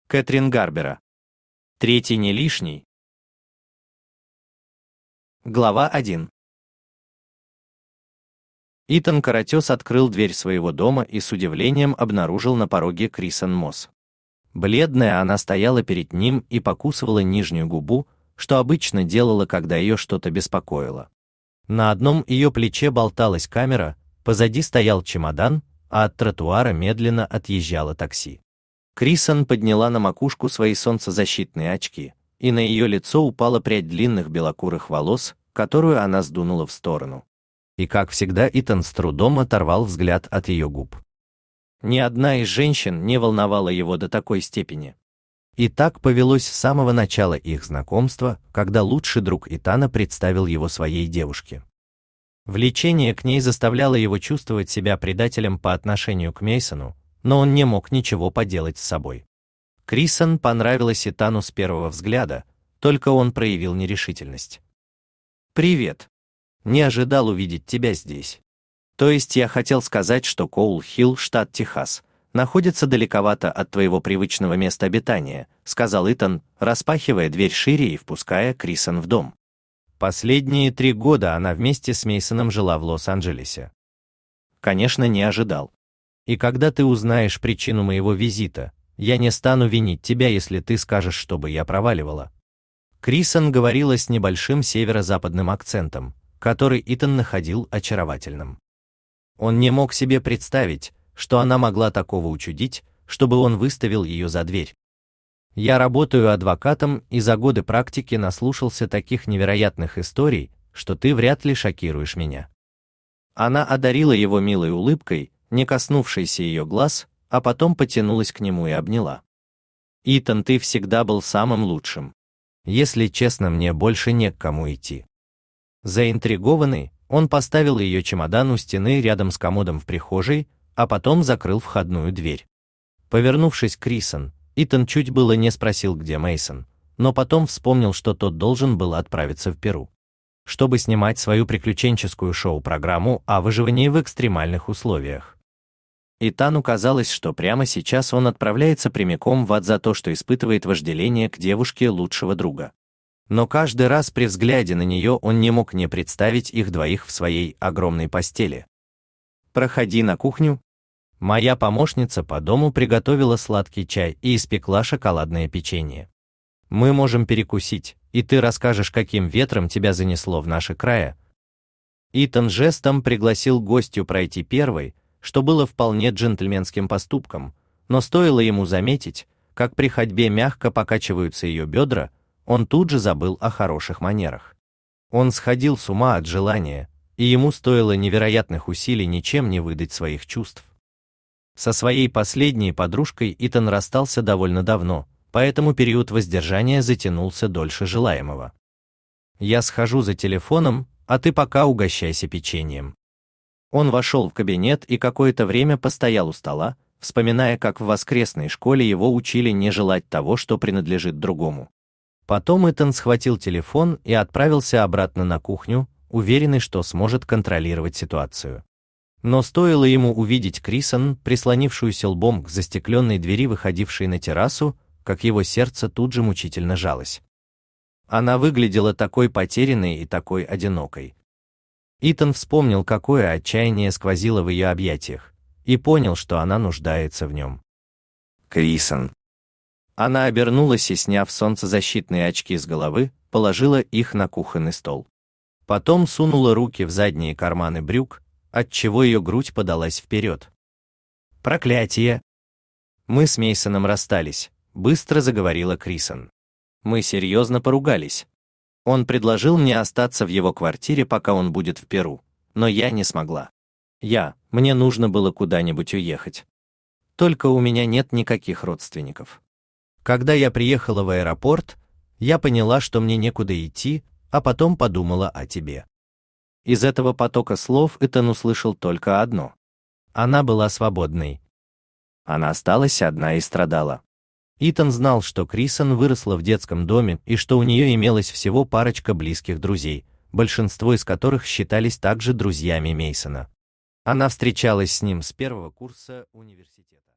Кэтрин Гарбера. Третий не лишний. Глава 1. Итан Каратес открыл дверь своего дома и с удивлением обнаружил на пороге Крисан Мосс. Бледная, она стояла перед ним и покусывала нижнюю губу, что обычно делала, когда ее что-то беспокоило. На одном ее плече болталась камера, позади стоял чемодан, а от тротуара медленно отъезжало такси. Крисан подняла на макушку свои солнцезащитные очки, и на ее лицо упала прядь длинных белокурых волос, которую она сдунула в сторону. И, как всегда, Итан с трудом оторвал взгляд от ее губ. Ни одна из женщин не волновала его до такой степени. И так повелось с самого начала их знакомства, когда лучший друг Итана представил его своей девушке. Влечение к ней заставляло его чувствовать себя предателем по отношению к Мейсону, но он не мог ничего поделать с собой. Крисан понравилась Итану с первого взгляда, только он проявил нерешительность. «Привет. Не ожидал увидеть тебя здесь. То есть я хотел сказать, что Коул-Хилл, штат Техас, находится далековато от твоего привычного места обитания», сказал Итан, распахивая дверь шире и впуская Крисан в дом. Последние 3 года она вместе с Мейсоном жила в Лос-Анджелесе. Конечно, не ожидал. И когда ты узнаешь причину моего визита, я не стану винить тебя, если ты скажешь, чтобы я проваливала. Крисан говорила с небольшим северо-западным акцентом, который Итан находил очаровательным. Он не мог себе представить, что она могла такого учудить, чтобы он выставил ее за дверь. Я работаю адвокатом и за годы практики наслушался таких невероятных историй, что ты вряд ли шокируешь меня. Она одарила его милой улыбкой, не коснувшейся ее глаз, а потом потянулась к нему и обняла. «Итан, ты всегда был самым лучшим. Если честно, мне больше не к кому идти». Заинтригованный, он поставил ее чемодан у стены рядом с комодом в прихожей, а потом закрыл входную дверь. Повернувшись к Крисан, Итан чуть было не спросил, где Мейсон, но потом вспомнил, что тот должен был отправиться в Перу, чтобы снимать свою приключенческую шоу-программу о выживании в экстремальных условиях. Итану казалось, что прямо сейчас он отправляется прямиком в ад за то, что испытывает вожделение к девушке лучшего друга. Но каждый раз при взгляде на нее он не мог не представить их двоих в своей огромной постели. «Проходи на кухню». Моя помощница по дому приготовила сладкий чай и испекла шоколадное печенье. Мы можем перекусить, и ты расскажешь, каким ветром тебя занесло в наши края. Итан жестом пригласил гостью пройти первой, что было вполне джентльменским поступком, но стоило ему заметить, как при ходьбе мягко покачиваются ее бедра, он тут же забыл о хороших манерах. Он сходил с ума от желания, и ему стоило невероятных усилий ничем не выдать своих чувств. Со своей последней подружкой Итан расстался довольно давно, поэтому период воздержания затянулся дольше желаемого. «Я схожу за телефоном, а ты пока угощайся печеньем». Он вошел в кабинет и какое-то время постоял у стола, вспоминая, как в воскресной школе его учили не желать того, что принадлежит другому. Потом Итан схватил телефон и отправился обратно на кухню, уверенный, что сможет контролировать ситуацию. Но стоило ему увидеть Крисан, прислонившуюся лбом к застекленной двери, выходившей на террасу, как его сердце тут же мучительно жалось. Она выглядела такой потерянной и такой одинокой. Итан вспомнил, какое отчаяние сквозило в ее объятиях, и понял, что она нуждается в нем. «Крисан». Она обернулась и, сняв солнцезащитные очки с головы, положила их на кухонный стол. Потом сунула руки в задние карманы брюк, отчего ее грудь подалась вперед. «Проклятие! Мы с Мейсоном расстались», — быстро заговорила Крисан. «Мы серьезно поругались. Он предложил мне остаться в его квартире, пока он будет в Перу, но я не смогла. Мне нужно было куда-нибудь уехать. Только у меня нет никаких родственников. Когда я приехала в аэропорт, я поняла, что мне некуда идти, а потом подумала о тебе». Из этого потока слов Итан услышал только одно. Она была свободной. Она осталась одна и страдала. Итан знал, что Крисан выросла в детском доме и что у нее имелось всего парочка близких друзей, большинство из которых считались также друзьями Мейсона. Она встречалась с ним с первого курса университета.